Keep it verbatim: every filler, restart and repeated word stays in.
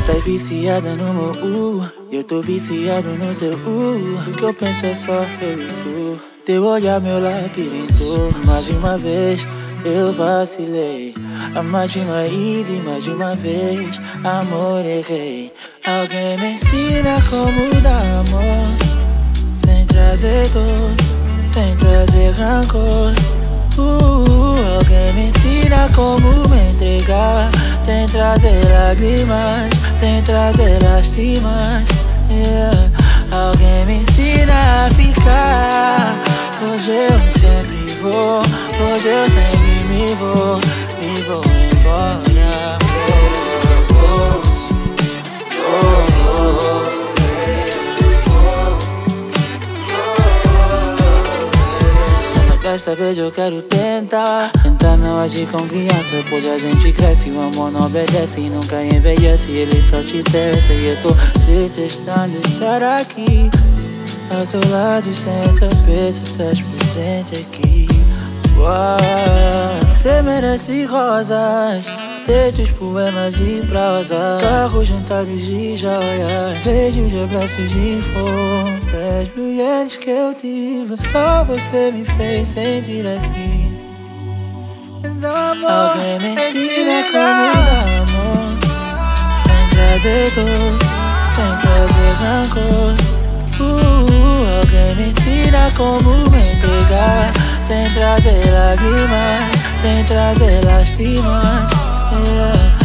tá viciada no meu uh, eu tô viciado no teu uh. O que eu penso é só eu e tu. Teu olhar, meu labirinto. Mais de uma vez eu vacilei. Amar de não é easy, mais de uma vez amor, errei. Alguém me ensina como dar amor sem trazer dor, sem trazer rancor. uh, Alguém me ensina como me entregar sem trazer lágrimas, sem trazer lastimas, yeah. Alguém me ensina a ficar. Hoje eu sempre vou, hoje eu sempre me vou, me vou embora. Vou, vou, vou, vou. Desta vez eu quero tentar, tentar não agir com criança, pois a gente cresce, o amor não obedece e nunca envelhece, ele só te testa. E eu tô detestando estar aqui ao teu lado sem saber se estás presente aqui. Cê merece rosas, textos, poemas e prosa, carros, jantares de joias, beijos e abraços de flor. Das mulheres que eu tive, só você me fez sentir assim. Alguém me ensina como dar amor sem trazer dor, sem trazer rancor. uh, Alguém me ensina como me entregar sem trazer lágrimas, sem trazer lastimas, yeah.